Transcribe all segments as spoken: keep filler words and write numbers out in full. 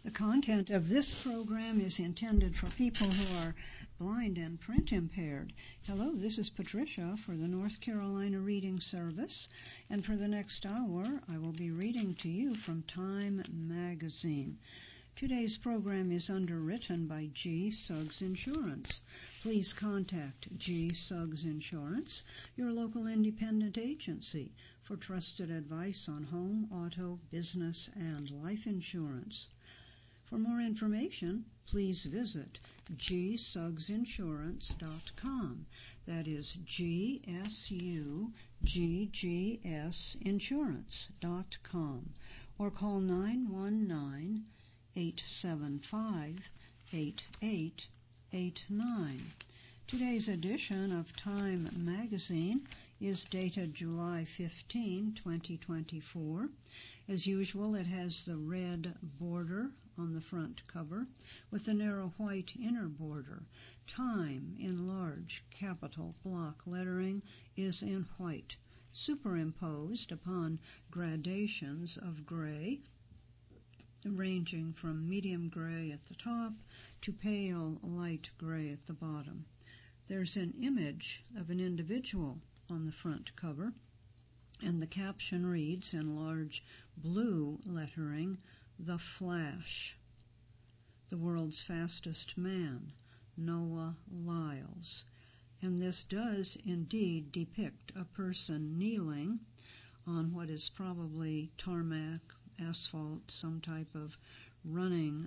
The content of this program is intended for people who are blind and print impaired. Hello, this is Patricia for the North Carolina Reading Service, and for the next hour I will be reading to you from Time Magazine. Today's program is underwritten by G. Suggs Insurance. Please contact G. Suggs Insurance, your local independent agency, for trusted advice on home, auto, business, and life insurance. For more information, please visit g suggs insurance dot com. That is G S U G G S insurance dot com, or call nine one nine, eight seven five, eight eight eight nine. Today's edition of Time Magazine is dated July fifteenth, twenty twenty-four. As usual, it has the red border on the front cover with the narrow white inner border. Time in large capital block lettering is in white, superimposed upon gradations of gray, ranging from medium gray at the top to pale light gray at the bottom. There's an image of an individual on the front cover, and the caption reads in large blue lettering, "The Flash." The world's fastest man, Noah Lyles. And this does indeed depict a person kneeling on what is probably tarmac, asphalt, some type of running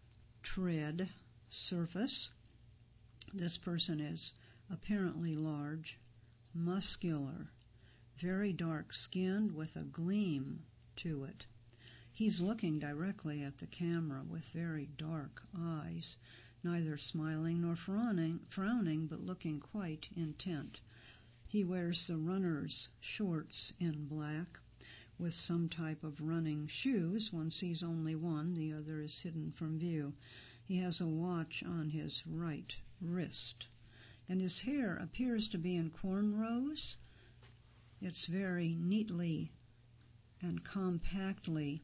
tread surface. This person is apparently large, muscular, very dark-skinned with a gleam to it. He's looking directly at the camera with very dark eyes, neither smiling nor frowning, frowning, but looking quite intent. He wears the runner's shorts in black with some type of running shoes. One sees only one, the other is hidden from view. He has a watch on his right wrist, and his hair appears to be in cornrows. It's very neatly and compactly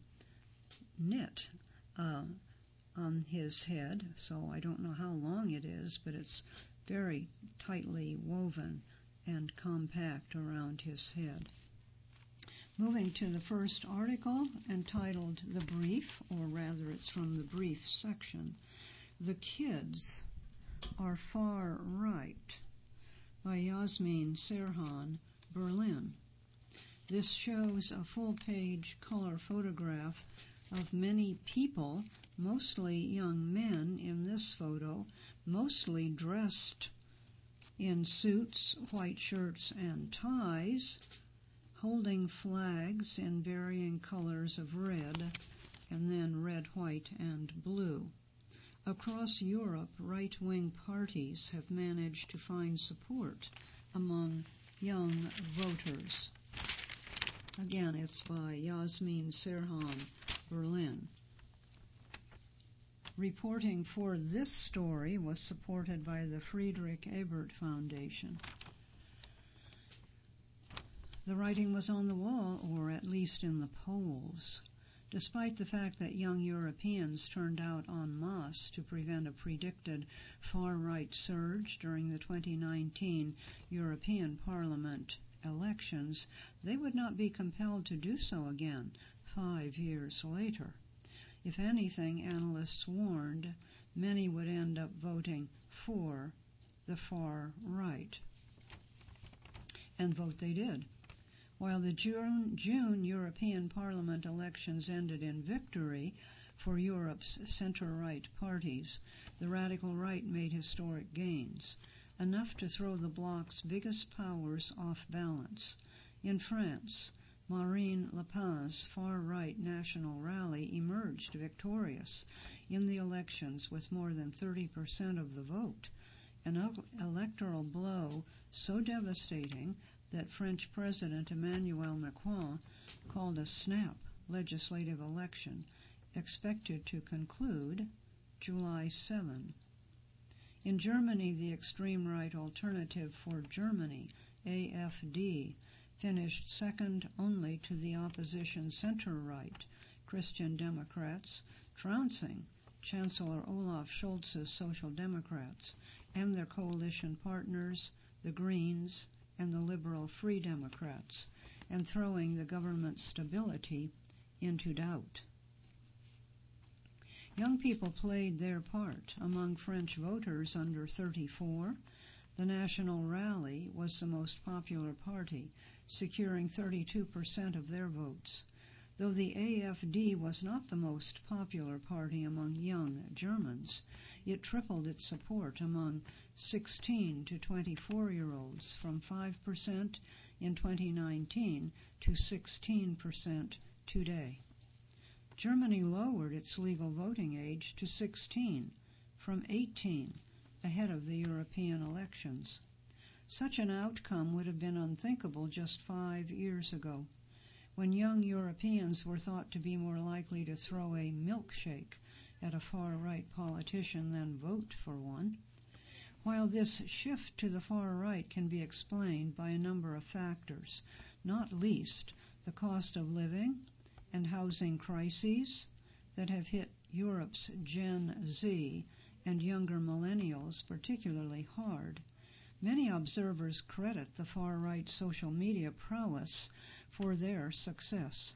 knit uh, on his head, so I don't know how long it is, but it's very tightly woven and compact around his head. Moving to the first article, entitled The Brief, or rather it's from the brief section, "The Kids Are Far Right," by Yasmin Serhan, Berlin. This shows a full-page color photograph of many people, mostly young men in this photo, mostly dressed in suits, white shirts, and ties, holding flags in varying colors of red, and then red, white, and blue. Across Europe, right-wing parties have managed to find support among young voters. Again, it's by Yasmin Serhan, Berlin. Reporting for this story was supported by the Friedrich Ebert Foundation. The writing was on the wall, or at least in the polls. Despite the fact that young Europeans turned out en masse to prevent a predicted far-right surge during the twenty nineteen European Parliament elections, they would not be compelled to do so again five years later. If anything, analysts warned many would end up voting for the far right. And vote they did. While the June, June European Parliament elections ended in victory for Europe's center-right parties, the radical right made historic gains, enough to throw the bloc's biggest powers off balance. In France, Marine Le Pen's far-right national rally emerged victorious in the elections with more than thirty percent of the vote, an electoral blow so devastating that French President Emmanuel Macron called a snap legislative election expected to conclude July seventh. In Germany, the extreme right Alternative for Germany, A F D, finished second only to the opposition center-right, Christian Democrats, trouncing Chancellor Olaf Scholz's Social Democrats and their coalition partners, the Greens and the Liberal Free Democrats, and throwing the government's stability into doubt. Young people played their part. Among French voters under thirty-four, the National Rally was the most popular party, securing thirty-two percent of their votes. Though the A F D was not the most popular party among young Germans, it tripled its support among sixteen to twenty-four-year-olds from five percent in twenty nineteen to sixteen percent today. Germany lowered its legal voting age to sixteen from eighteen, ahead of the European elections. Such an outcome would have been unthinkable just five years ago, when young Europeans were thought to be more likely to throw a milkshake at a far-right politician than vote for one. While this shift to the far right can be explained by a number of factors, not least the cost of living and housing crises that have hit Europe's Gen Z and younger millennials particularly hard, many observers credit the far-right social media prowess for their success.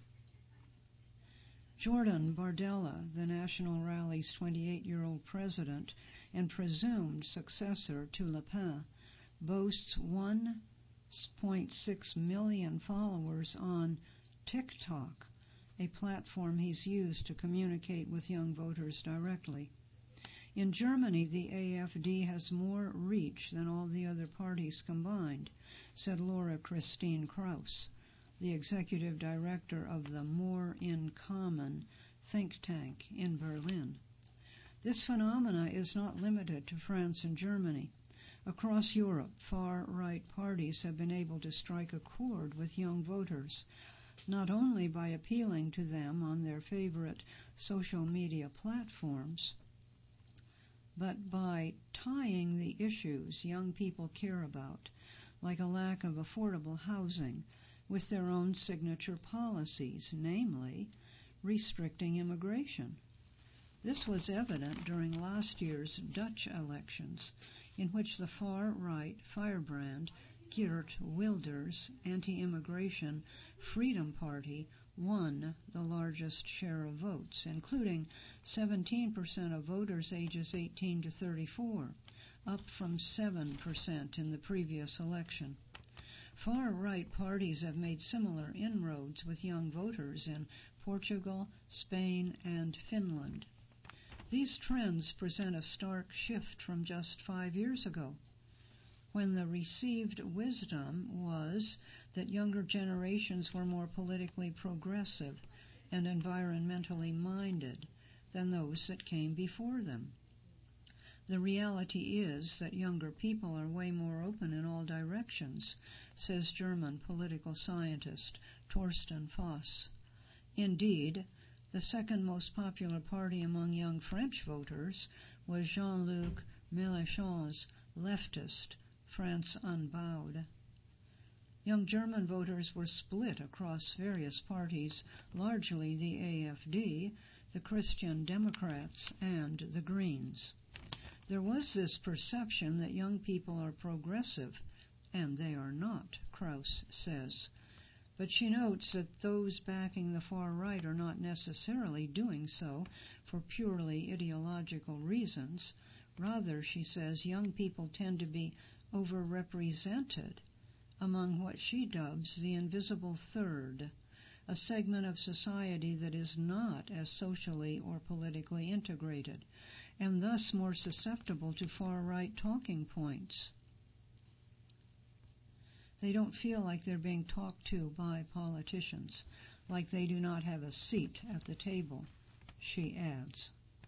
Jordan Bardella, the National Rally's twenty-eight-year-old president and presumed successor to Le Pen, boasts one point six million followers on TikTok, a platform he's used to communicate with young voters directly. In Germany, the A F D has more reach than all the other parties combined, said Laura Christine Kraus, the executive director of the More in Common think tank in Berlin. This phenomena is not limited to France and Germany. Across Europe, far-right parties have been able to strike a chord with young voters, not only by appealing to them on their favorite social media platforms, but by tying the issues young people care about, like a lack of affordable housing, with their own signature policies, namely restricting immigration. This was evident during last year's Dutch elections, in which the far-right firebrand Geert Wilders' anti-immigration Freedom Party won the largest share of votes, including seventeen percent of voters ages eighteen to thirty-four, up from seven percent in the previous election. Far-right parties have made similar inroads with young voters in Portugal, Spain, and Finland. These trends present a stark shift from just five years ago, when the received wisdom was that younger generations were more politically progressive and environmentally minded than those that came before them. The reality is that younger people are way more open in all directions, says German political scientist Thorsten Voss. Indeed, the second most popular party among young French voters was Jean-Luc Mélenchon's leftist France Unbowed. Young German voters were split across various parties, largely the A F D, the Christian Democrats, and the Greens. There was this perception that young people are progressive, and they are not, Kraus says. But she notes that those backing the far right are not necessarily doing so for purely ideological reasons. Rather, she says, young people tend to be overrepresented among what she dubs the invisible third, a segment of society that is not as socially or politically integrated, and thus more susceptible to far-right talking points. They don't feel like they're being talked to by politicians, like they do not have a seat at the table, she adds.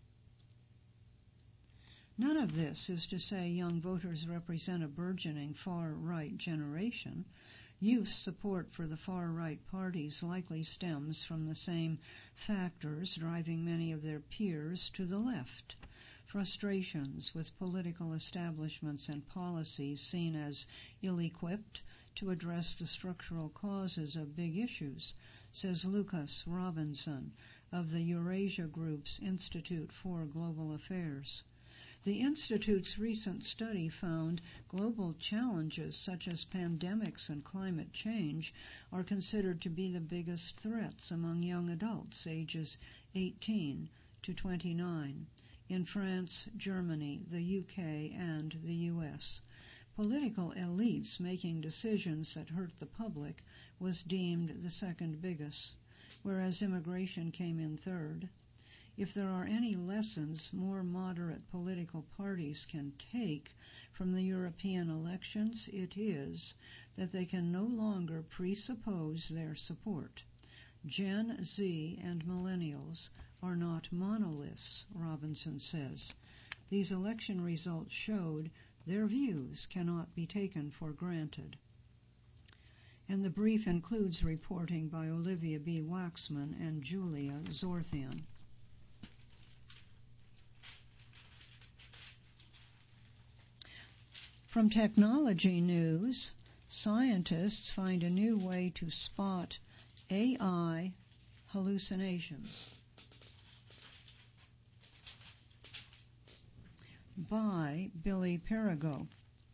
None of this is to say young voters represent a burgeoning far-right generation. Youth support for the far-right parties likely stems from the same factors driving many of their peers to the left. Frustrations with political establishments and policies seen as ill-equipped to address the structural causes of big issues, says Lucas Robinson of the Eurasia Group's Institute for Global Affairs. The Institute's recent study found global challenges such as pandemics and climate change are considered to be the biggest threats among young adults ages eighteen to twenty-nine in France, Germany, the U K, and the U S. Political elites making decisions that hurt the public was deemed the second biggest, whereas immigration came in third. If there are any lessons more moderate political parties can take from the European elections, it is that they can no longer presuppose their support. Gen Z and millennials are not monoliths, Robinson says. These election results showed their views cannot be taken for granted. And the brief includes reporting by Olivia B. Waxman and Julia Zorthian. From technology news, scientists find a new way to spot A I hallucinations. By Billy Perigo.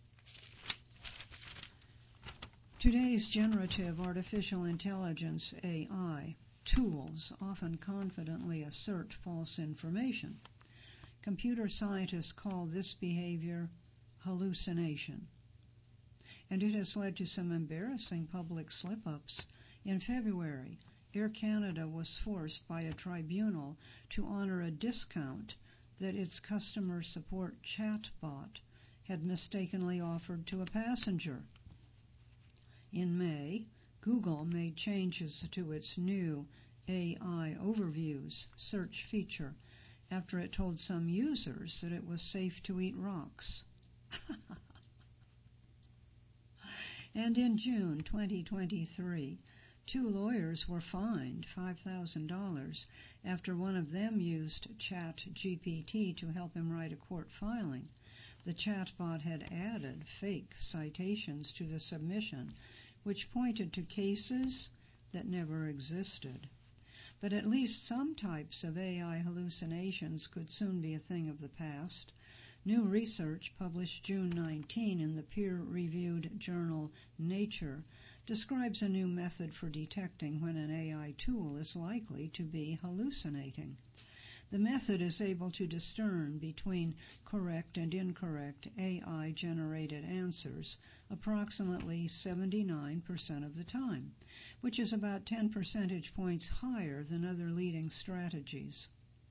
Today's generative artificial intelligence, A I, tools often confidently assert false information. Computer scientists call this behavior hallucination, and it has led to some embarrassing public slip-ups. In February, Air Canada was forced by a tribunal to honor a discount that its customer support chatbot had mistakenly offered to a passenger. In May, Google made changes to its new A I Overviews search feature after it told some users that it was safe to eat rocks. And in June twenty twenty-three, two lawyers were fined five thousand dollars after one of them used ChatGPT to help him write a court filing. The chatbot had added fake citations to the submission, which pointed to cases that never existed. But at least some types of A I hallucinations could soon be a thing of the past. New research published June nineteenth in the peer-reviewed journal Nature describes a new method for detecting when an A I tool is likely to be hallucinating. The method is able to discern between correct and incorrect A I-generated answers approximately seventy-nine percent of the time, which is about ten percentage points higher than other leading strategies.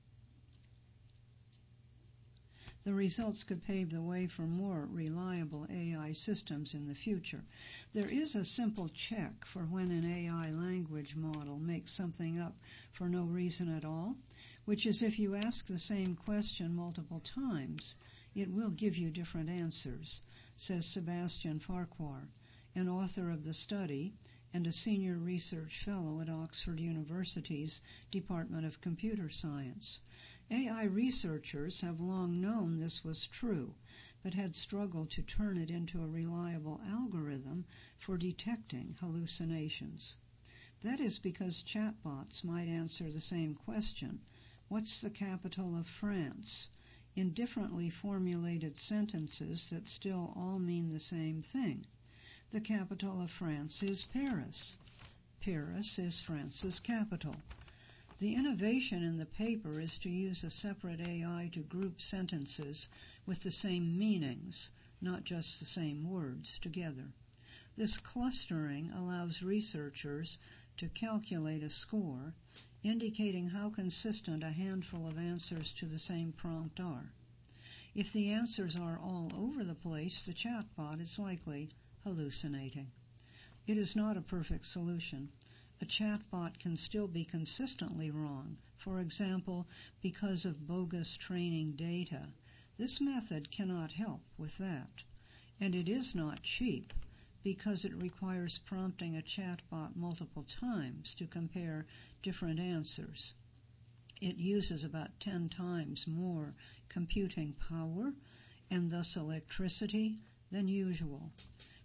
The results could pave the way for more reliable A I systems in the future. There is a simple check for when an A I language model makes something up for no reason at all, which is if you ask the same question multiple times, it will give you different answers, says Sebastian Farquhar, an author of the study and a senior research fellow at Oxford University's Department of Computer Science. A I researchers have long known this was true, but had struggled to turn it into a reliable algorithm for detecting hallucinations. That is because chatbots might answer the same question, "What's the capital of France?" in differently formulated sentences that still all mean the same thing. The capital of France is Paris. Paris is France's capital. The innovation in the paper is to use a separate A I to group sentences with the same meanings, not just the same words, together. This clustering allows researchers to calculate a score, indicating how consistent a handful of answers to the same prompt are. If the answers are all over the place, the chatbot is likely hallucinating. It is not a perfect solution. A chatbot can still be consistently wrong, for example, because of bogus training data. This method cannot help with that. And it is not cheap, because it requires prompting a chatbot multiple times to compare different answers. It uses about ten times more computing power and thus electricity than usual.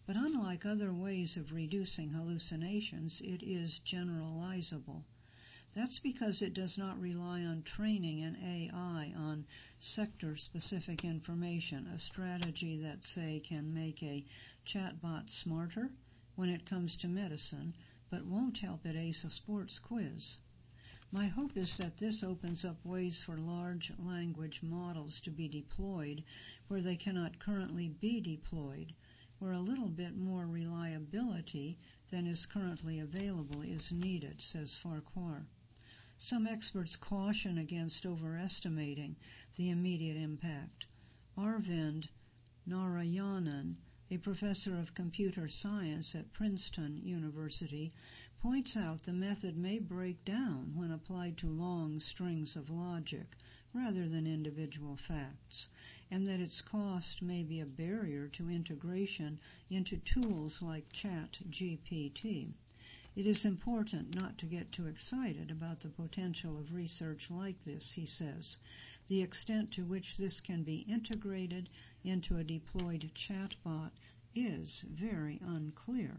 But unlike other ways of reducing hallucinations, it is generalizable. That's because it does not rely on training an A I on sector-specific information, a strategy that, say, can make a chatbot smarter when it comes to medicine, but won't help it ace a sports quiz. My hope is that this opens up ways for large language models to be deployed where they cannot currently be deployed, where a little bit more reliability than is currently available is needed, says Farquhar. Some experts caution against overestimating the immediate impact. Arvind Narayanan, a professor of computer science at Princeton University, points out the method may break down when applied to long strings of logic rather than individual facts, and that its cost may be a barrier to integration into tools like ChatGPT. It is important not to get too excited about the potential of research like this, he says. The extent to which this can be integrated into a deployed chatbot is very unclear.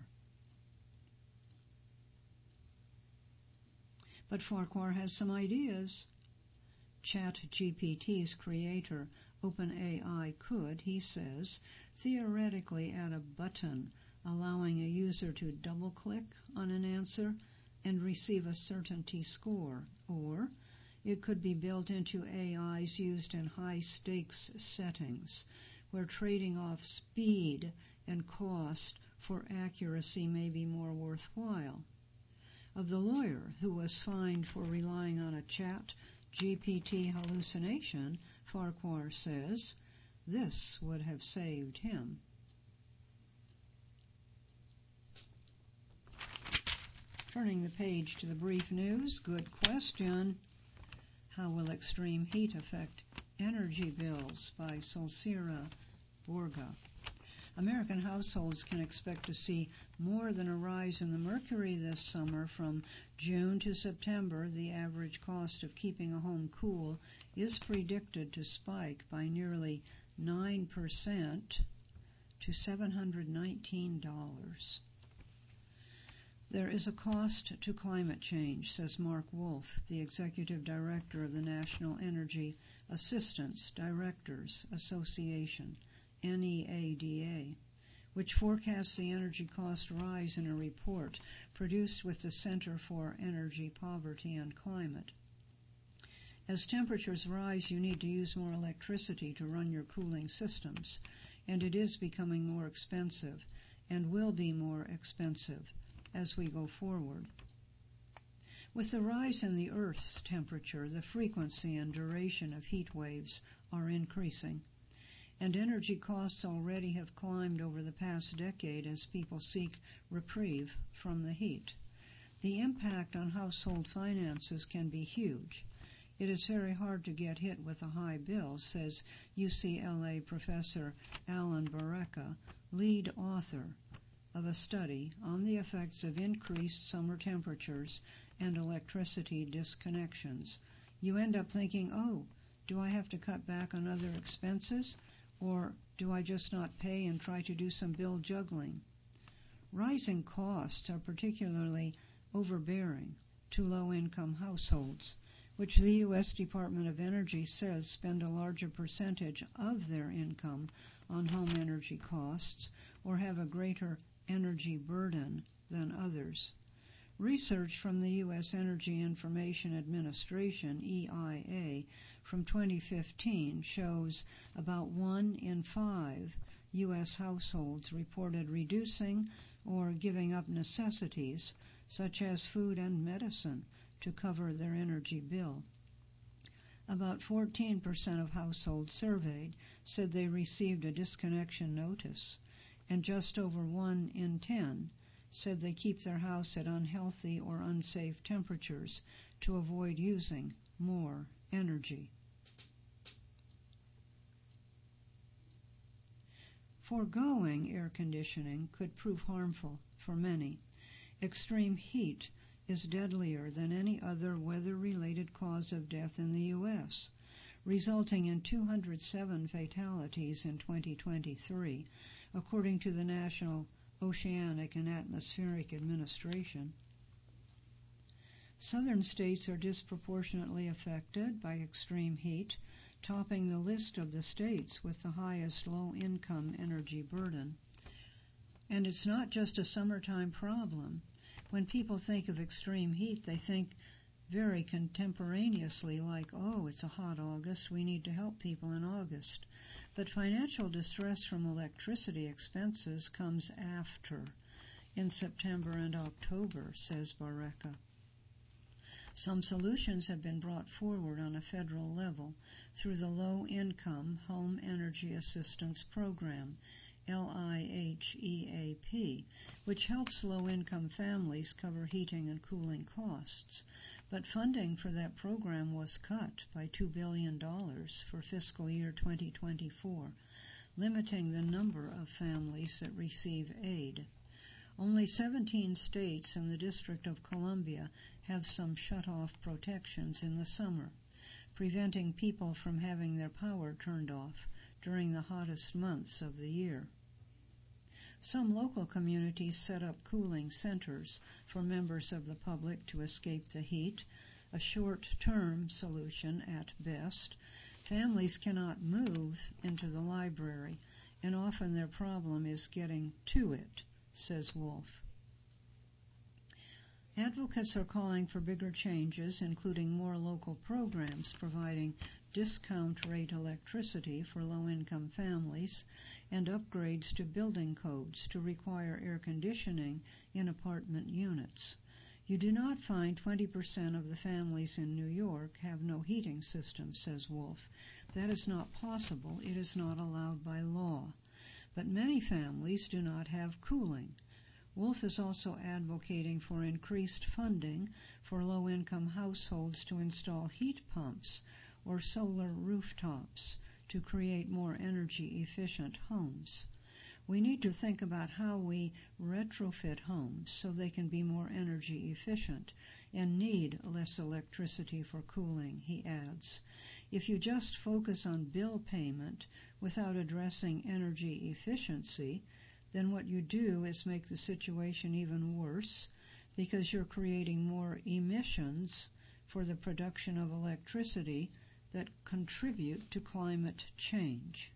But Farquhar has some ideas. ChatGPT's creator, OpenAI, could, he says, theoretically add a button allowing a user to double-click on an answer and receive a certainty score, or it could be built into A Is used in high-stakes settings, where trading off speed and cost for accuracy may be more worthwhile. Of the lawyer who was fined for relying on a chat G P T hallucination, Farquhar says, this would have saved him. Turning the page to the brief news, good question. How will extreme heat affect energy bills? By Solcira Borga. American households can expect to see more than a rise in the mercury this summer. From June to September, the average cost of keeping a home cool is predicted to spike by nearly nine percent to seven hundred nineteen dollars. There is a cost to climate change, says Mark Wolf, the executive director of the National Energy Assistance Directors Association, N E A D A, which forecasts the energy cost rise in a report produced with the Center for Energy Poverty and Climate. As temperatures rise, you need to use more electricity to run your cooling systems, and it is becoming more expensive and will be more expensive as we go forward. With the rise in the Earth's temperature, the frequency and duration of heat waves are increasing, and energy costs already have climbed over the past decade as people seek reprieve from the heat. The impact on household finances can be huge. It is very hard to get hit with a high bill, says U C L A professor Alan Barreca, lead author of a study on the effects of increased summer temperatures and electricity disconnections. You end up thinking, oh, do I have to cut back on other expenses, or do I just not pay and try to do some bill juggling? Rising costs are particularly overbearing to low-income households, which the U S Department of Energy says spend a larger percentage of their income on home energy costs or have a greater energy burden than others. Research from the U S Energy Information Administration, E I A, from twenty fifteen shows about one in five U S households reported reducing or giving up necessities such as food and medicine to cover their energy bill. About fourteen percent of households surveyed said they received a disconnection notice, and just over one in ten said they keep their house at unhealthy or unsafe temperatures to avoid using more energy. Foregoing air conditioning could prove harmful for many. Extreme heat is deadlier than any other weather-related cause of death in the U S, resulting in two hundred seven fatalities in twenty twenty-three, according to the National Oceanic and Atmospheric Administration. Southern states are disproportionately affected by extreme heat, topping the list of the states with the highest low-income energy burden. And it's not just a summertime problem. When people think of extreme heat, they think very contemporaneously like, oh, it's a hot August, we need to help people in August. But financial distress from electricity expenses comes after, in September and October, says Barreca. Some solutions have been brought forward on a federal level through the Low-Income Home Energy Assistance Program, L I H E A P, which helps low-income families cover heating and cooling costs. But funding for that program was cut by two billion dollars for fiscal year twenty twenty-four, limiting the number of families that receive aid. Only seventeen states and the District of Columbia have some shut-off protections in the summer, preventing people from having their power turned off during the hottest months of the year. Some local communities set up cooling centers for members of the public to escape the heat, a short-term solution at best. Families cannot move into the library, and often their problem is getting to it, says Wolf. Advocates are calling for bigger changes, including more local programs providing discount rate electricity for low-income families and upgrades to building codes to require air conditioning in apartment units. You do not find twenty percent of the families in New York have no heating system, says Wolf. That is not possible. It is not allowed by law. But many families do not have cooling. Wolf is also advocating for increased funding for low-income households to install heat pumps or solar rooftops to create more energy-efficient homes. We need to think about how we retrofit homes so they can be more energy efficient and need less electricity for cooling, he adds. If you just focus on bill payment without addressing energy efficiency, then what you do is make the situation even worse because you're creating more emissions for the production of electricity that contribute to climate change.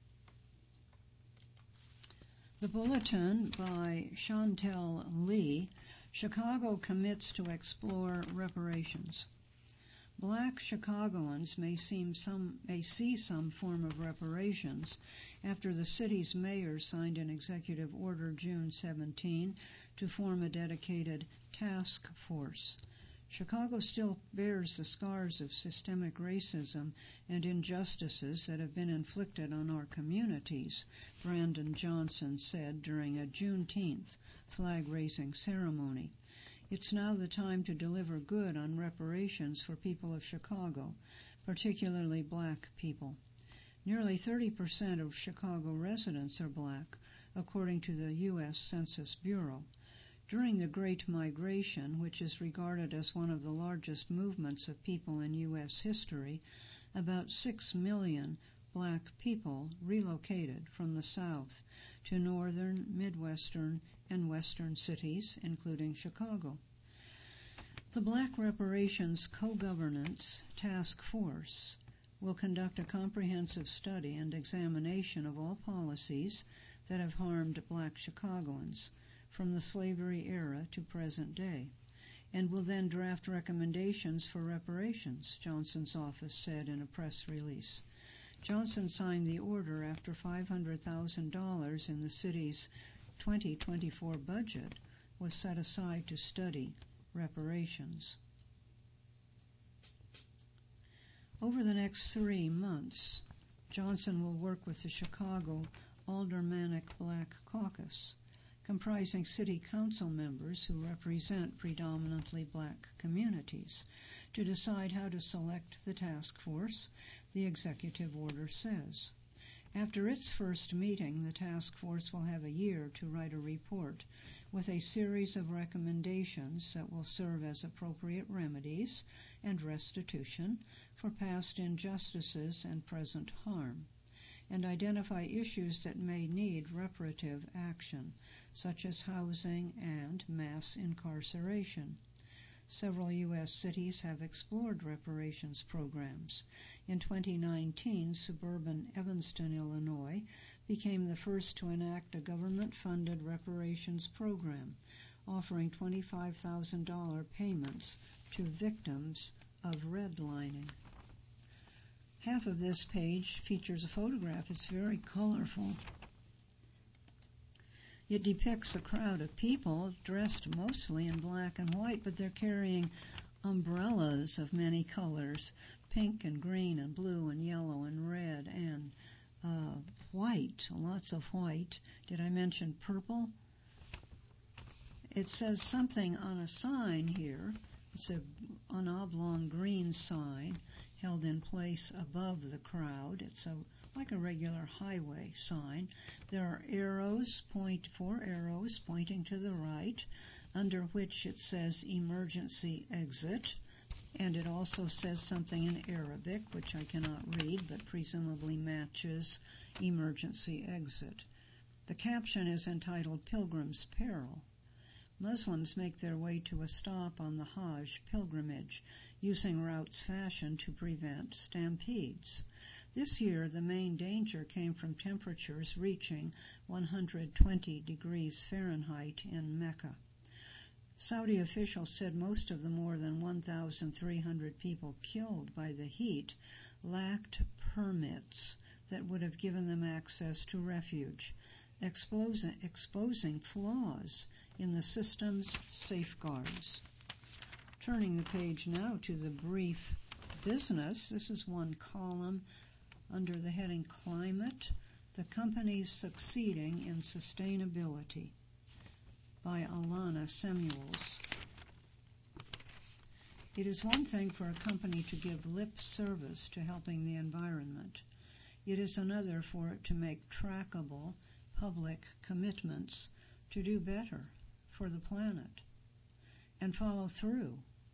The Bulletin by Chantel Lee, Chicago commits to explore reparations. Black Chicagoans may, seem some, may see some form of reparations after the city's mayor signed an executive order June seventeenth to form a dedicated task force. Chicago still bears the scars of systemic racism and injustices that have been inflicted on our communities, Brandon Johnson said during a Juneteenth flag-raising ceremony. It's now the time to deliver good on reparations for people of Chicago, particularly black people. Nearly thirty percent of Chicago residents are black, according to the U S Census Bureau. During the Great Migration, which is regarded as one of the largest movements of people in U S history, about six million black people relocated from the South to northern, midwestern, and western cities, including Chicago. The Black Reparations Co-Governance Task Force will conduct a comprehensive study and examination of all policies that have harmed black Chicagoans from the slavery era to present day, and will then draft recommendations for reparations, Johnson's office said in a press release. Johnson signed the order after five hundred thousand dollars in the city's twenty twenty-four budget was set aside to study reparations. Over the next three months, Johnson will work with the Chicago Aldermanic Black Caucus, comprising city council members who represent predominantly black communities, to decide how to select the task force, the executive order says. After its first meeting, the task force will have a year to write a report with a series of recommendations that will serve as appropriate remedies and restitution for past injustices and present harm, and identify issues that may need reparative action, such as housing and mass incarceration. Several U S cities have explored reparations programs. In twenty nineteen, suburban Evanston, Illinois, became the first to enact a government-funded reparations program, offering twenty-five thousand dollars payments to victims of redlining. Half of this page features a photograph. It's very colorful. It depicts a crowd of people dressed mostly in black and white, but they're carrying umbrellas of many colors, pink and green and blue and yellow and red and uh, white, lots of white. Did I mention purple? It says something on a sign here. It's a, an oblong green sign held in place above the crowd. It's a like a regular highway sign. There are arrows, point four arrows pointing to the right, under which it says emergency exit, and it also says something in Arabic, which I cannot read, but presumably matches emergency exit. The caption is entitled Pilgrim's Peril. Muslims make their way to a stop on the Hajj pilgrimage, using routes fashioned to prevent stampedes. This year, the main danger came from temperatures reaching one hundred twenty degrees Fahrenheit in Mecca. Saudi officials said most of the more than one thousand three hundred people killed by the heat lacked permits that would have given them access to refuge, exposing, exposing flaws in the system's safeguards. Turning the page now to the brief business, this is one column under the heading Climate, the Companies Succeeding in Sustainability by Alana Samuels. It is one thing for a company to give lip service to helping the environment. It is another for it to make trackable public commitments to do better for the planet and follow through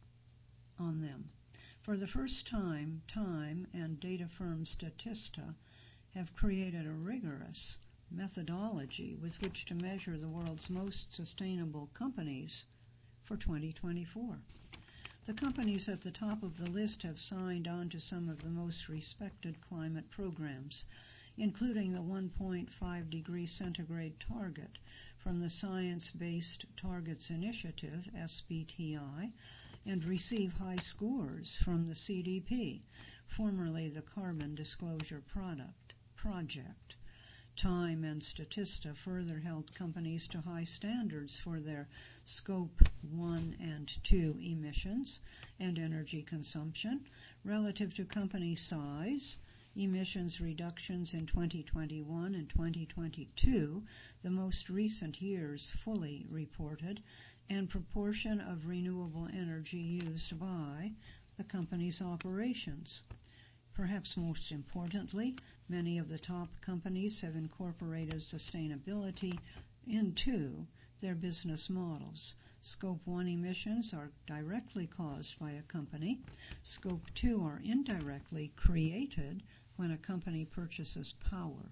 on them. For the first time, Time and data firm Statista have created a rigorous methodology with which to measure the world's most sustainable companies for twenty twenty-four. The companies at the top of the list have signed on to some of the most respected climate programs, including the one point five degree centigrade target from the Science Based Targets Initiative, S B T I, and receive high scores from the C D P, formerly the Carbon Disclosure Product Project. Time and Statista further held companies to high standards for their Scope one and two emissions and energy consumption relative to company size, emissions reductions in twenty twenty-one and twenty twenty-two, the most recent years fully reported, and proportion of renewable energy used by the company's operations. Perhaps most importantly, many of the top companies have incorporated sustainability into their business models. Scope one emissions are directly caused by a company. Scope two are indirectly created when a company purchases power.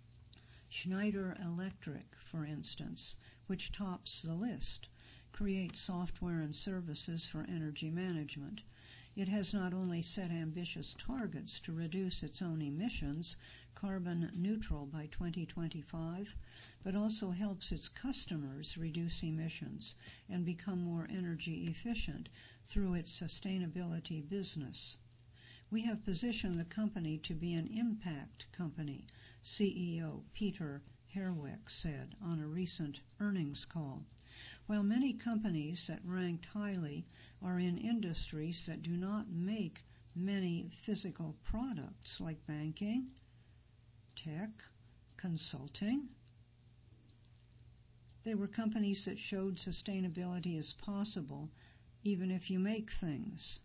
Schneider Electric, for instance, which tops the list, creates software and services for energy management. It has not only set ambitious targets to reduce its own emissions, carbon neutral by twenty twenty-five, but also helps its customers reduce emissions and become more energy efficient through its sustainability business. We have positioned the company to be an impact company, C E O Peter Herweck said on a recent earnings call. While many companies that ranked highly are in industries that do not make many physical products like banking, tech, consulting, they were companies that showed sustainability is possible even if you make things.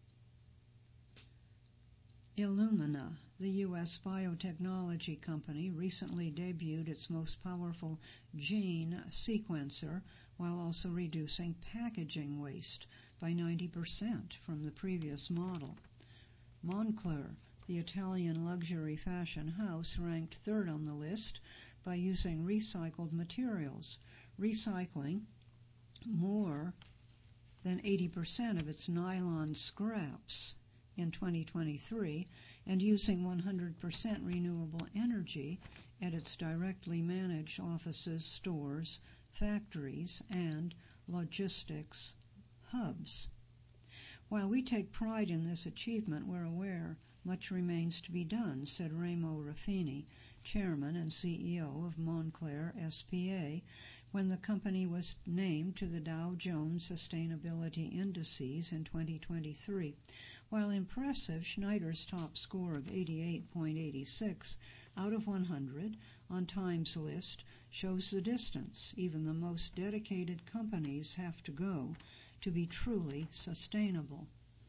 Illumina, the U S biotechnology company, recently debuted its most powerful gene sequencer while also reducing packaging waste by ninety percent from the previous model. Moncler, the Italian luxury fashion house, ranked third on the list by using recycled materials, recycling more than eighty percent of its nylon scraps in twenty twenty-three and using one hundred percent renewable energy at its directly managed offices, stores, factories, and logistics hubs. While we take pride in this achievement, we're aware much remains to be done, said Remo Ruffini, chairman and C E O of Moncler S P A, when the company was named to the Dow Jones Sustainability Indices in twenty twenty-three. While impressive, Schneider's top score of eighty-eight point eight six out of one hundred on Time's list shows the distance even the most dedicated companies have to go to be truly sustainable.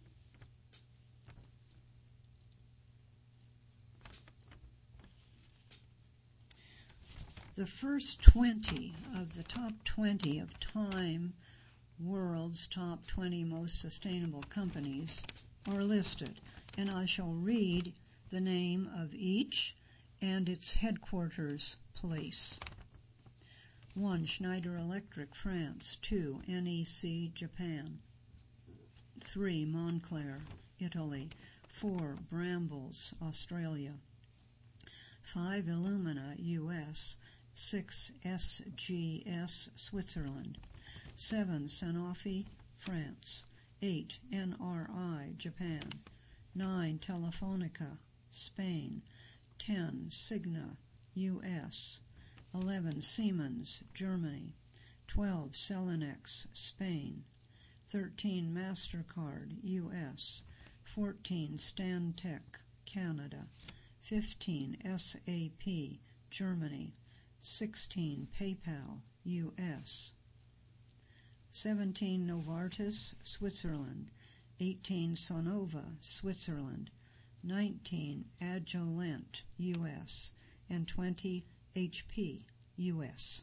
The first twenty of the top twenty of Time World's top twenty most sustainable companies are listed, and I shall read the name of each and its headquarters place. one. Schneider Electric, France. two. N E C, Japan. three. Moncler, Italy. four. Brambles, Australia. five. Illumina, U S. six. S G S, Switzerland. seven. Sanofi, France. eight. N R I, Japan. nine. Telefonica, Spain. ten. Cigna, U S. eleven. Siemens, Germany. twelve. Selenex, Spain. thirteen. MasterCard, U S. fourteen. Stantec, Canada. fifteen. S A P, Germany. sixteen. PayPal, U S. seventeen. Novartis, Switzerland. eighteen. Sonova, Switzerland. nineteen. Agilent, U S. and twenty. H P, U S.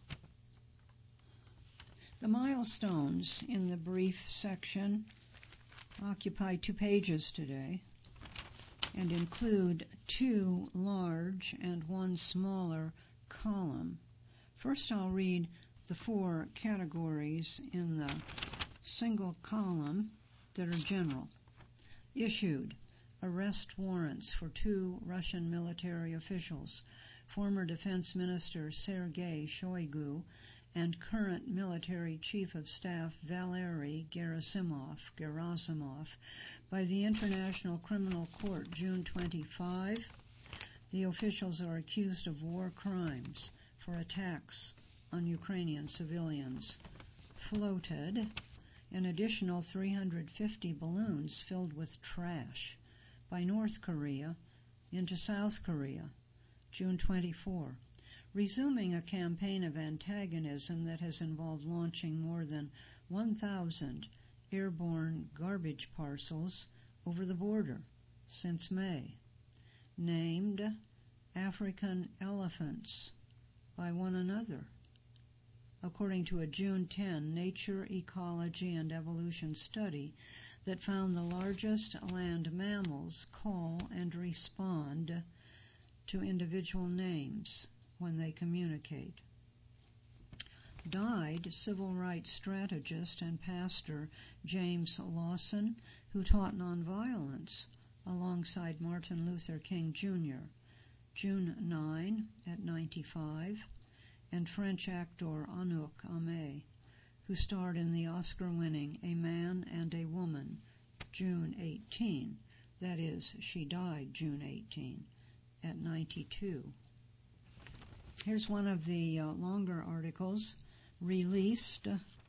The milestones in the brief section occupy two pages today and include two large and one smaller column. First, I'll read the four categories in the single column that are general. Issued arrest warrants for two Russian military officials, former Defense Minister Sergei Shoigu and current Military Chief of Staff Valery Gerasimov, Gerasimov by the International Criminal Court June twenty-fifth. The officials are accused of war crimes for attacks on Ukrainian civilians. Floated an additional three hundred fifty balloons filled with trash by North Korea into South Korea, June twenty-fourth, resuming a campaign of antagonism that has involved launching more than one thousand airborne garbage parcels over the border since May. Named African elephants by one another, according to a June tenth Nature, Ecology, and Evolution study that found the largest land mammals call and respond to individual names when they communicate. Died civil rights strategist and pastor James Lawson, who taught nonviolence alongside Martin Luther King Junior June ninth at ninety-five, and French actor Anouk Aimée, who starred in the Oscar-winning A Man and a Woman, June eighteenth. That is, she died June eighteenth at ninety-two. Here's one of the uh, longer articles. Released.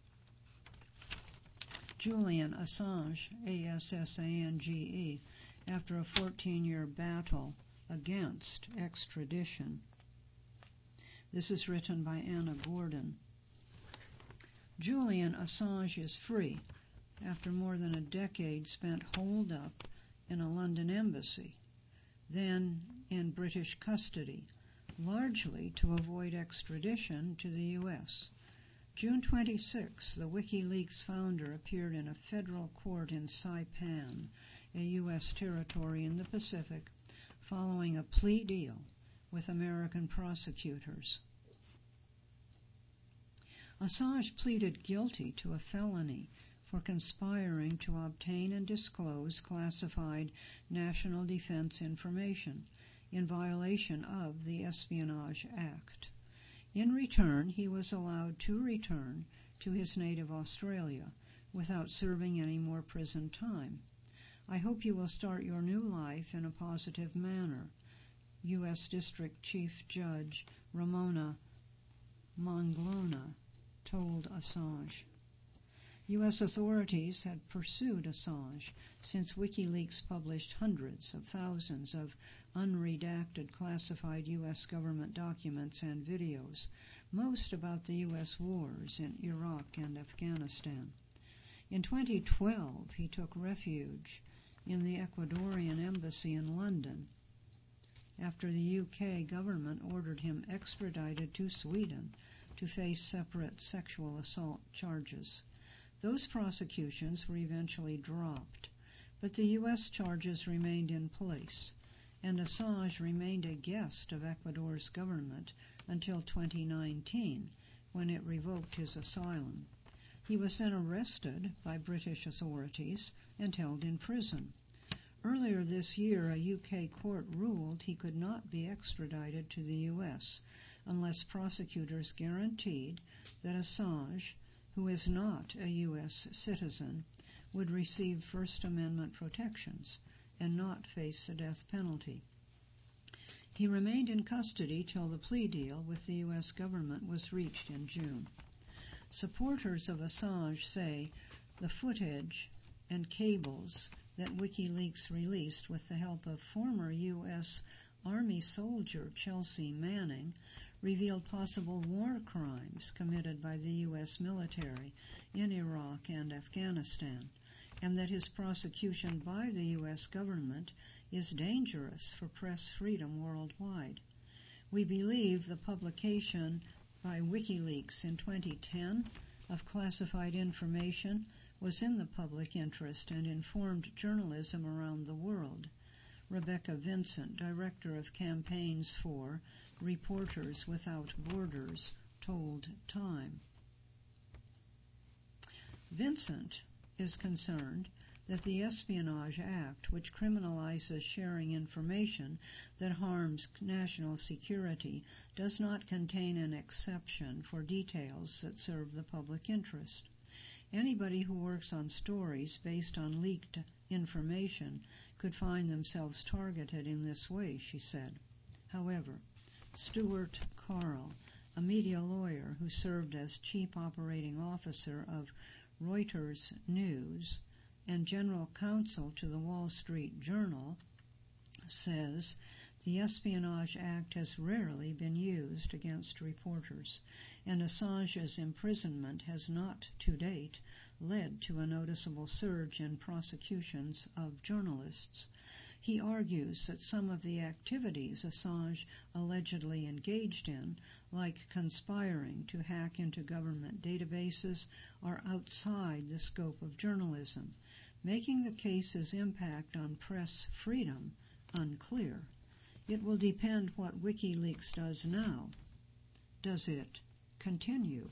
Julian Assange, A S S A N G E, after a fourteen-year battle against extradition. This is written by Anna Gordon. Julian Assange is free after more than a decade spent holed up in a London embassy, then in British custody, largely to avoid extradition to the U S. June twenty-sixth, the WikiLeaks founder appeared in a federal court in Saipan, a U S territory in the Pacific, following a plea deal with American prosecutors. Assange pleaded guilty to a felony for conspiring to obtain and disclose classified national defense information in violation of the Espionage Act. In return, he was allowed to return to his native Australia without serving any more prison time. I hope you will start your new life in a positive manner, U S District Chief Judge Ramona Manglona told Assange. U S authorities had pursued Assange since WikiLeaks published hundreds of thousands of unredacted classified U S government documents and videos, most about the U S wars in Iraq and Afghanistan. In twenty twelve, he took refuge in the Ecuadorian embassy in London after the U K government ordered him extradited to Sweden to face separate sexual assault charges. Those prosecutions were eventually dropped, but the U S charges remained in place, and Assange remained a guest of Ecuador's government until twenty nineteen, when it revoked his asylum. He was then arrested by British authorities and held in prison. Earlier this year, a U K court ruled he could not be extradited to the U S unless prosecutors guaranteed that Assange, who is not a U S citizen, would receive First Amendment protections and not face the death penalty. He remained in custody till the plea deal with the U S government was reached in June. Supporters of Assange say the footage and cables that WikiLeaks released with the help of former U S Army soldier Chelsea Manning revealed possible war crimes committed by the U S military in Iraq and Afghanistan, and that his prosecution by the U S government is dangerous for press freedom worldwide. We believe the publication by WikiLeaks in twenty ten of classified information was in the public interest and informed journalism around the world. Rebecca Vincent, Director of Campaigns for Reporters Without Borders, told Time. Vincent is concerned that the Espionage Act, which criminalizes sharing information that harms national security, does not contain an exception for details that serve the public interest. Anybody who works on stories based on leaked information could find themselves targeted in this way, she said. However, Stuart Carl, a media lawyer who served as chief operating officer of Reuters News and general counsel to the Wall Street Journal, says the Espionage Act has rarely been used against reporters, and Assange's imprisonment has not, to date, led to a noticeable surge in prosecutions of journalists. He argues that some of the activities Assange allegedly engaged in, like conspiring to hack into government databases, are outside the scope of journalism, making the case's impact on press freedom unclear. It will depend what WikiLeaks does now. Does it continue?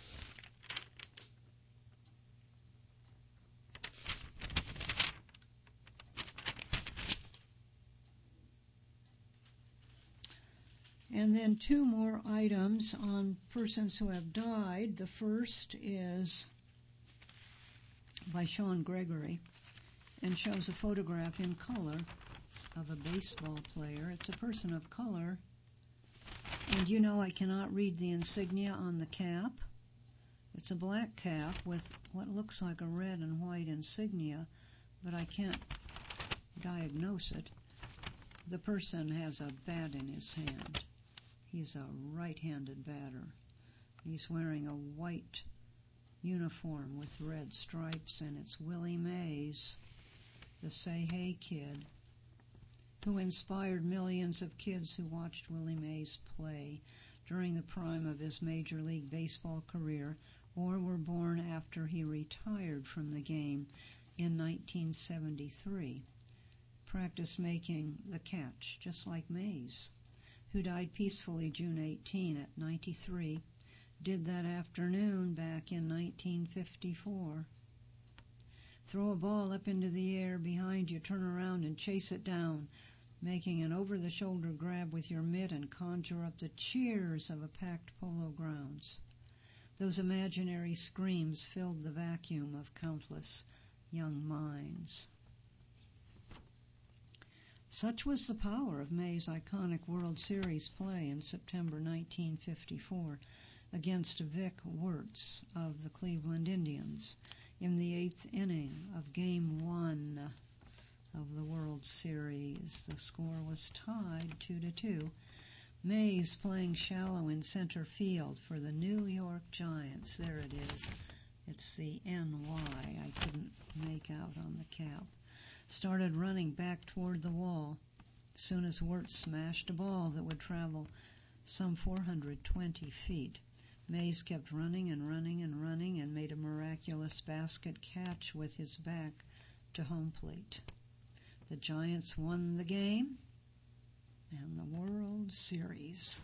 And then two more items on persons who have died. The first is by Sean Gregory and shows a photograph in color of a baseball player. It's a person of color. And you know I cannot read the insignia on the cap. It's a black cap with what looks like a red and white insignia, but I can't diagnose it. The person has a bat in his hand. He's a right-handed batter. He's wearing a white uniform with red stripes, and it's Willie Mays, the Say Hey kid, who inspired millions of kids who watched Willie Mays play during the prime of his Major League Baseball career or were born after he retired from the game in nineteen seventy-three. Practiced making the catch, just like Mays, who died peacefully June eighteenth at ninety-three, did that afternoon back in nineteen fifty-four. Throw a ball up into the air behind you, turn around and chase it down, making an over-the-shoulder grab with your mitt and conjure up the cheers of a packed polo grounds. Those imaginary screams filled the vacuum of countless young minds. Such was the power of May's iconic World Series play in September nineteen fifty-four against Vic Wertz of the Cleveland Indians in the eighth inning of Game One of the World Series. The score was tied two to two. Mays playing shallow in center field for the New York Giants. There it is. It's the N Y I couldn't make out on the cap. Started running back toward the wall as soon as Wertz smashed a ball that would travel some four hundred twenty feet. Mays kept running and running and running and made a miraculous basket catch with his back to home plate. The Giants won the game and the World Series.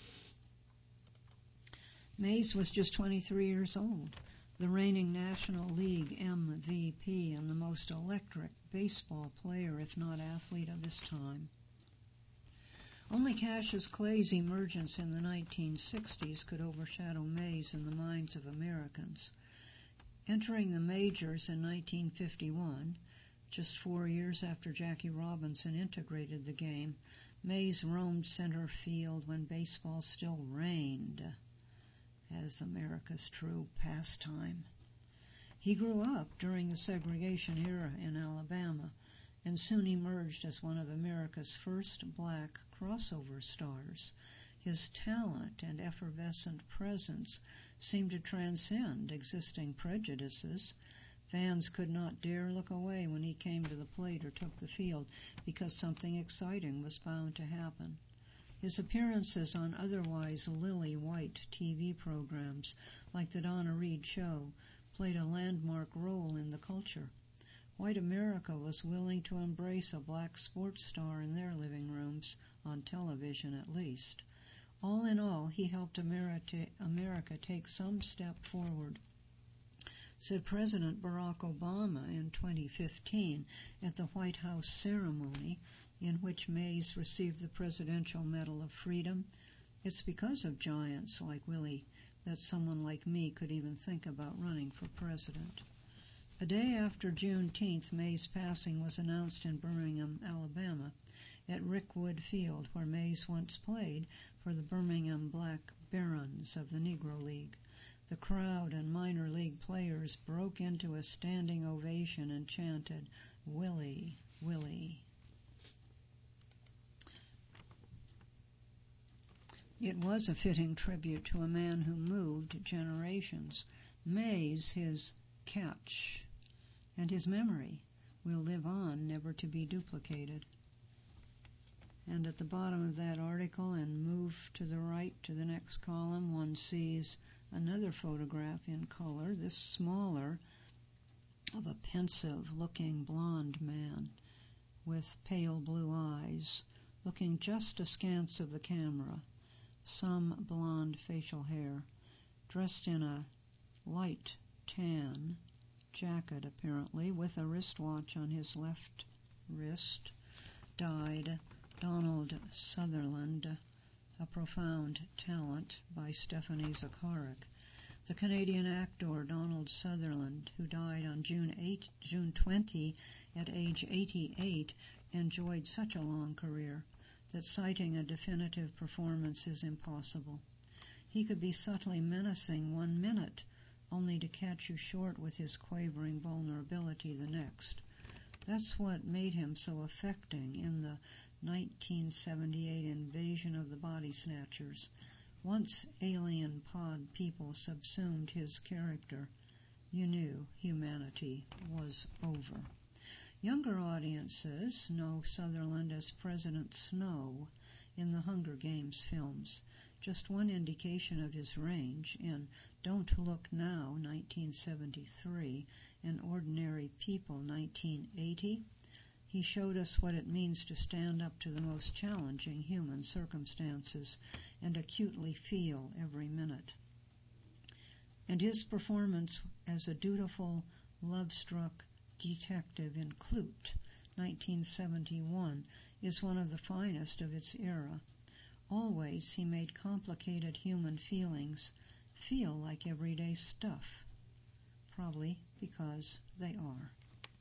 Mays was just twenty-three years old, the reigning National League M V P and the most electric baseball player, if not athlete, of his time. Only Cassius Clay's emergence in the nineteen sixties could overshadow Mays in the minds of Americans. Entering the majors in nineteen fifty-one, just four years after Jackie Robinson integrated the game, Mays roamed center field when baseball still reigned as America's true pastime. He grew up during the segregation era in Alabama and soon emerged as one of America's first black crossover stars. His talent and effervescent presence seemed to transcend existing prejudices. Fans could not dare look away when he came to the plate or took the field because something exciting was bound to happen. His appearances on otherwise lily-white T V programs like The Donna Reed Show played a landmark role in the culture. White America was willing to embrace a black sports star in their living rooms, on television at least. All in all, he helped America, America take some step forward, said President Barack Obama in twenty fifteen at the White House ceremony in which Mays received the Presidential Medal of Freedom. It's because of giants like Willie that someone like me could even think about running for president. A day after Juneteenth, Mays' passing was announced in Birmingham, Alabama, at Rickwood Field, where Mays once played for the Birmingham Black Barons of the Negro League. The crowd and minor league players broke into a standing ovation and chanted, "Willie, Willie." It was a fitting tribute to a man who moved generations. Mays, his catch, and his memory will live on, never to be duplicated. And at the bottom of that article, and move to the right to the next column, one sees another photograph in color, this smaller, of a pensive-looking blond man with pale blue eyes, looking just askance of the camera, some blonde facial hair, dressed in a light tan jacket apparently, with a wristwatch on his left wrist, died Donald Sutherland, A Profound Talent by Stephanie Zacharek. The Canadian actor Donald Sutherland, who died on June eighth, June twentieth at age eighty-eight, enjoyed such a long career that citing a definitive performance is impossible. He could be subtly menacing one minute, only to catch you short with his quavering vulnerability the next. That's what made him so affecting in the nineteen seventy-eight invasion of the Body Snatchers. Once alien pod people subsumed his character, you knew humanity was over. Younger audiences know Sutherland as President Snow in the Hunger Games films. Just one indication of his range in Don't Look Now, nineteen seventy-three, and Ordinary People, nineteen eighty. He showed us what it means to stand up to the most challenging human circumstances and acutely feel every minute. and his performance as a dutiful, love-struck detective in Klute, nineteen seventy-one, is one of the finest of its era. Always he made complicated human feelings feel like everyday stuff, probably because they are.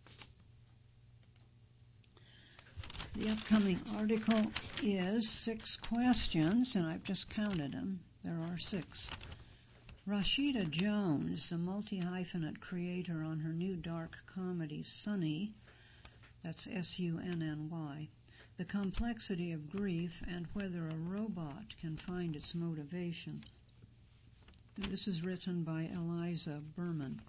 The upcoming article is six questions, and I've just counted them. There are six. Rashida Jones, the multi-hyphenate creator on her new dark comedy, Sunny, that's S U N N Y, The Complexity of Grief and Whether a Robot Can Find Its Motivation. This is written by Eliza Berman.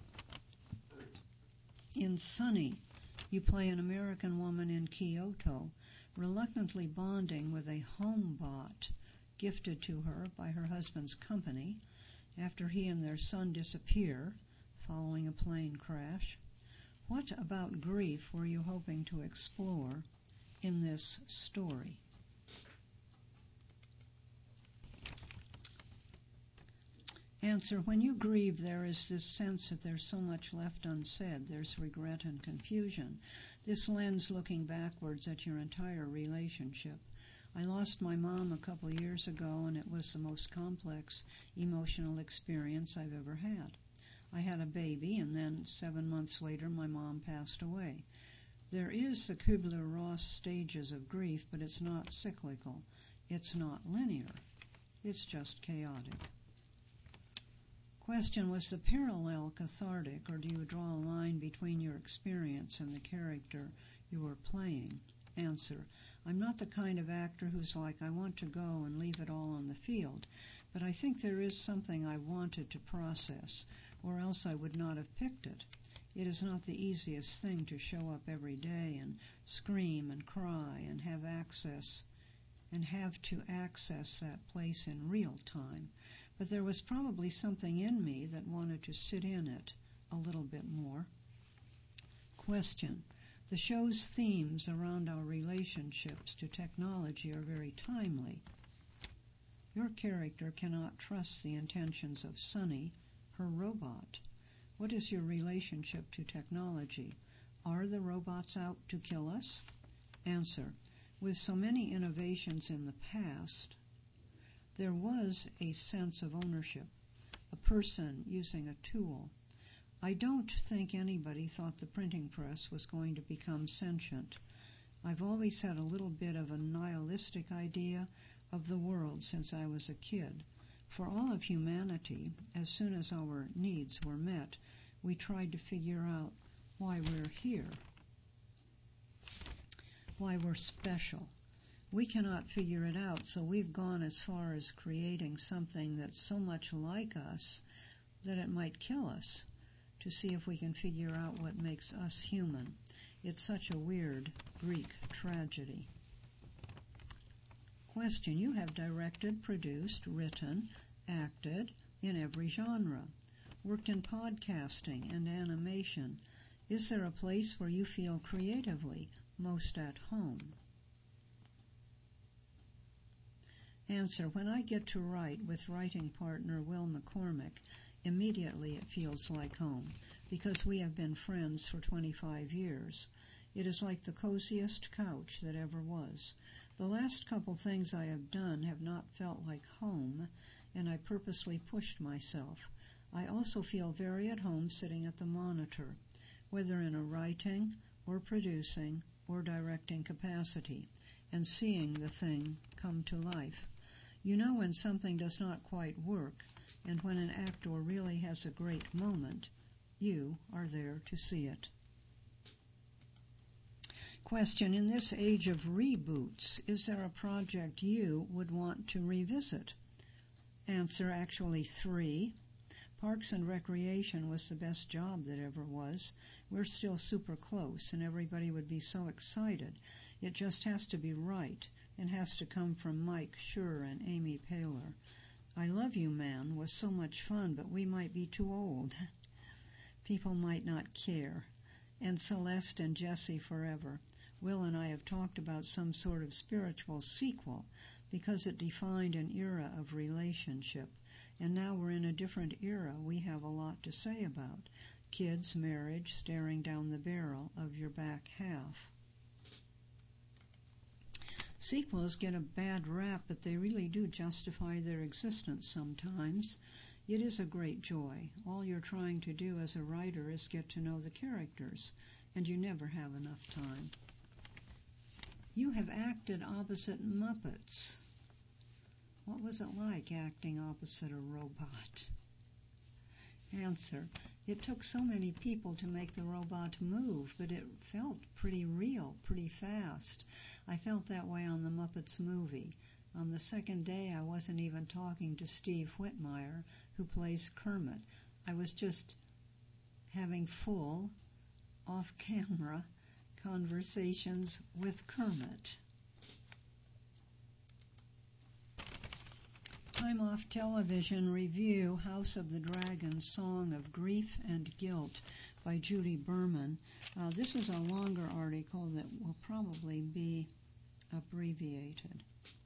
In Sunny, you play an American woman in Kyoto, reluctantly bonding with a home bot gifted to her by her husband's company after he and their son disappear following a plane crash. What about grief were you hoping to explore in this story? Answer: when you grieve, there is this sense that there's so much left unsaid. There's regret and confusion. This lens looking backwards at your entire relationship. I lost my mom a couple years ago, and it was the most complex emotional experience I've ever had. I had a baby, and then seven months later, my mom passed away. There is the Kubler-Ross stages of grief, but it's not cyclical. It's not linear. It's just chaotic. Question: was the parallel cathartic, or do you draw a line between your experience and the character you are playing? Answer: I'm not the kind of actor who's like, I want to go and leave it all on the field, but I think there is something I wanted to process, or else I would not have picked it. It is not the easiest thing to show up every day and scream and cry and have access and have to access that place in real time. But there was probably something in me that wanted to sit in it a little bit more. Question: the show's themes around our relationships to technology are very timely. Your character cannot trust the intentions of Sunny, her robot. What is your relationship to technology? Are the robots out to kill us? Answer: with so many innovations in the past, there was a sense of ownership, a person using a tool. I don't think anybody thought the printing press was going to become sentient. I've always had a little bit of a nihilistic idea of the world since I was a kid. For all of humanity, as soon as our needs were met, we tried to figure out why we're here, why we're special. We cannot figure it out, so we've gone as far as creating something that's so much like us that it might kill us, to see if we can figure out what makes us human. It's such a weird Greek tragedy. Question: you have directed, produced, written, acted in every genre, worked in podcasting and animation. Is there a place where you feel creatively most at home? Answer: when I get to write with writing partner Will McCormick, immediately it feels like home, because we have been friends for twenty-five years. It is like the coziest couch that ever was. The last couple things I have done have not felt like home, and I purposely pushed myself. I also feel very at home sitting at the monitor, whether in a writing or producing or directing capacity, and seeing the thing come to life. You know when something does not quite work, and when an actor really has a great moment, you are there to see it. Question: in this age of reboots, is there a project you would want to revisit? Answer: actually three. Parks and Recreation was the best job that ever was. We're still super close, and everybody would be so excited. It just has to be right, and has to come from Mike Schur and Amy Poehler. I Love You Man was so much fun, but we might be too old. People might not care. And Celeste and Jesse Forever. Will and I have talked about some sort of spiritual sequel because it defined an era of relationship. And now we're in a different era we have a lot to say about. Kids, marriage, staring down the barrel of your back half. Sequels get a bad rap, but they really do justify their existence sometimes. It is a great joy. All you're trying to do as a writer is get to know the characters, and you never have enough time. You have acted opposite Muppets. What was it like acting opposite a robot? Answer: it took so many people to make the robot move, but it felt pretty real, pretty fast. I felt that way on the Muppets movie. On the second day, I wasn't even talking to Steve Whitmire, who plays Kermit. I was just having full, off-camera conversations with Kermit. Time Off Television review, House of the Dragon, Song of Grief and Guilt by Judy Berman. Uh, this is a longer article that will probably be abbreviated.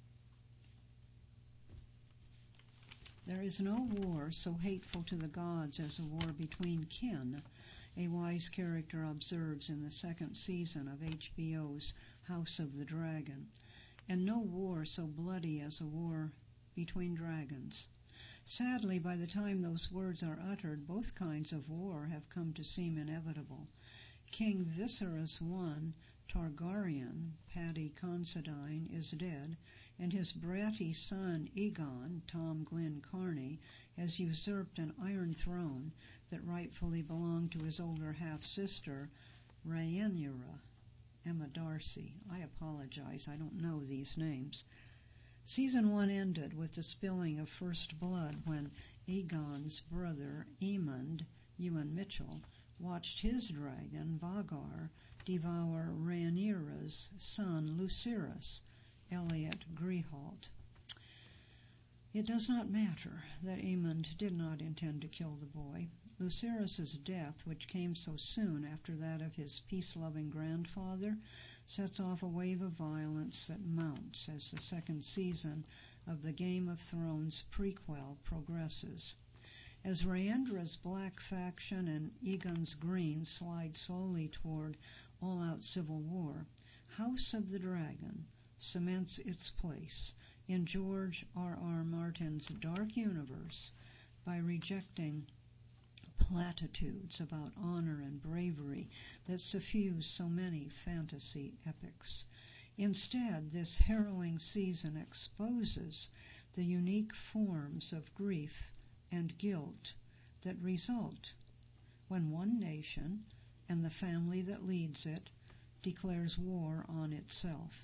There is no war so hateful to the gods as a war between kin, a wise character observes in the second season of H B O's House of the Dragon, and no war so bloody as a war between dragons. Sadly, by the time those words are uttered, both kinds of war have come to seem inevitable. King Viserys I, Targaryen, Paddy Considine, is dead, and his bratty son Aegon, Tom Glyn Carney, has usurped an iron throne that rightfully belonged to his older half-sister, Rhaenyra. Emma Darcy. I apologize, I don't know these names. Season one ended with the spilling of first blood when Aegon's brother, Aemond, Ewan Mitchell, watched his dragon, Vhagar, devour Rhaenyra's son, Lucerys, Elliot Greehalt. It does not matter that Aemond did not intend to kill the boy. Lucerys's death, which came so soon after that of his peace-loving grandfather, sets off a wave of violence that mounts as the second season of the Game of Thrones prequel progresses. As Rhaenyra's black faction and Aegon's green slide slowly toward all-out civil war, House of the Dragon cements its place in George R R. Martin's dark universe by rejecting platitudes about honor and bravery that suffuse so many fantasy epics. Instead, this harrowing season exposes the unique forms of grief and guilt that result when one nation and the family that leads it declares war on itself.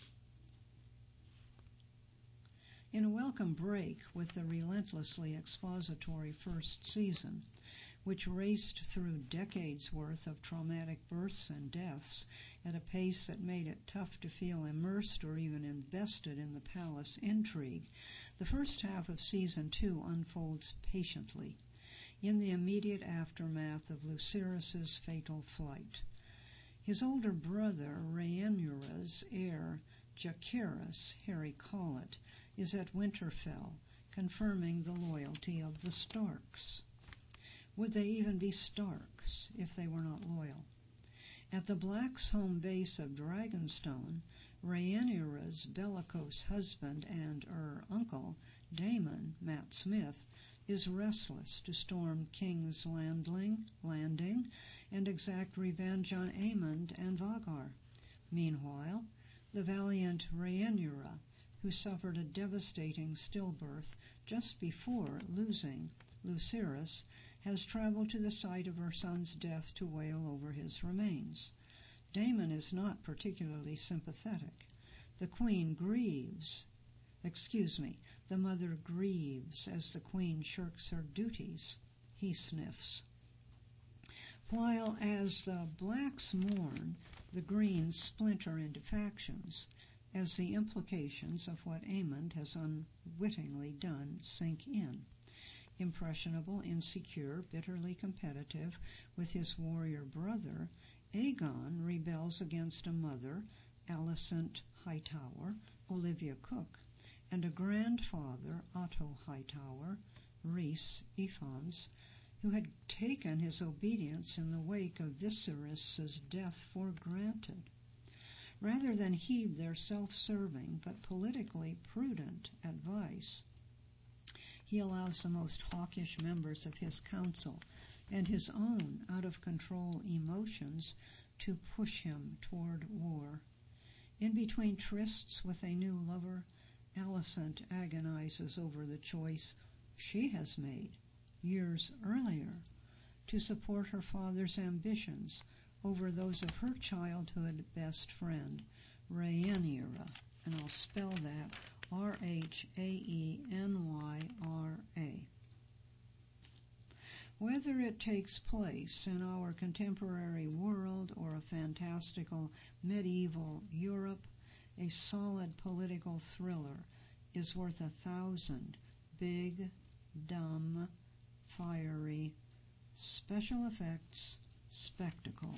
In a welcome break with the relentlessly expository first season, which raced through decades' worth of traumatic births and deaths at a pace that made it tough to feel immersed or even invested in the palace intrigue, the first half of season two unfolds patiently in the immediate aftermath of Lucerys's fatal flight. His older brother, Rhaenyra's heir, Jacaerys, Harry Collett, is at Winterfell, confirming the loyalty of the Starks. Would they even be Starks if they were not loyal? At the Black's home base of Dragonstone, Rhaenyra's bellicose husband and er uncle, Daemon, Matt Smith, is restless to storm King's Landing, landing and exact revenge on Aemond and Vhagar. Meanwhile, the valiant Rhaenyra, who suffered a devastating stillbirth just before losing Lucerys, has traveled to the site of her son's death to wail over his remains. Daemon is not particularly sympathetic. The queen grieves, excuse me, the mother grieves as the queen shirks her duties, he sniffs. While as the blacks mourn, the greens splinter into factions as the implications of what Aemond has unwittingly done sink in. Impressionable, insecure, bitterly competitive with his warrior brother, Aegon rebels against a mother, Alicent Hightower, Olivia Cook, and a grandfather, Otto Hightower, Rhys Ifans, who had taken his obedience in the wake of Viserys' death for granted. Rather than heed their self-serving but politically prudent advice, he allows the most hawkish members of his council and his own out-of-control emotions to push him toward war. In between trysts with a new lover, Alicent agonizes over the choice she has made years earlier to support her father's ambitions over those of her childhood best friend, Rhaenyra, and I'll spell that R H A E N Y R A. Whether it takes place in our contemporary world or a fantastical medieval Europe, a solid political thriller is worth a thousand big, dumb, fiery, special effects spectacles.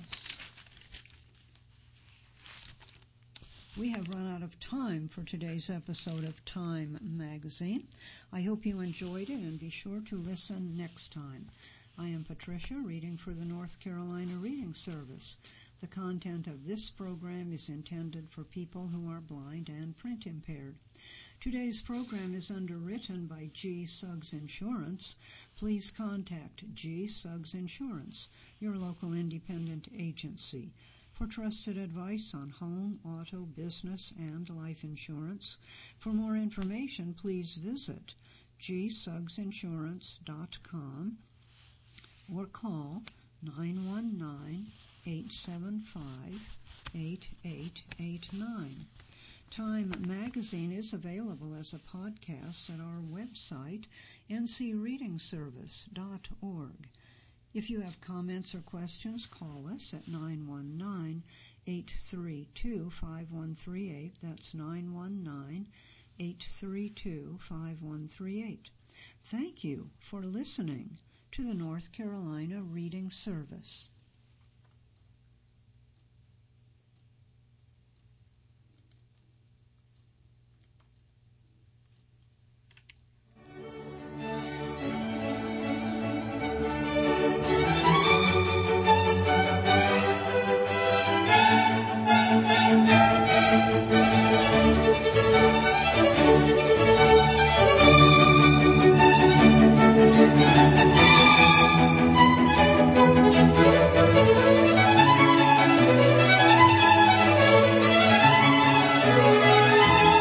We have run out of time for today's episode of Time Magazine. I hope you enjoyed it, and be sure to listen next time. I am Patricia, reading for the North Carolina Reading Service. The content of this program is intended for people who are blind and print impaired. Today's program is underwritten by G. Suggs Insurance. Please contact G. Suggs Insurance, your local independent agency, for trusted advice on home, auto, business, and life insurance. For more information, please visit g suggs insurance dot com or call nine one nine, eight seven five, eight eight eight nine. Time Magazine is available as a podcast at our website, n c reading service dot org. If you have comments or questions, call us at nine one nine, eight three two, five one three eight. That's nine one nine, eight three two, five one three eight. Thank you for listening to the North Carolina Reading Service.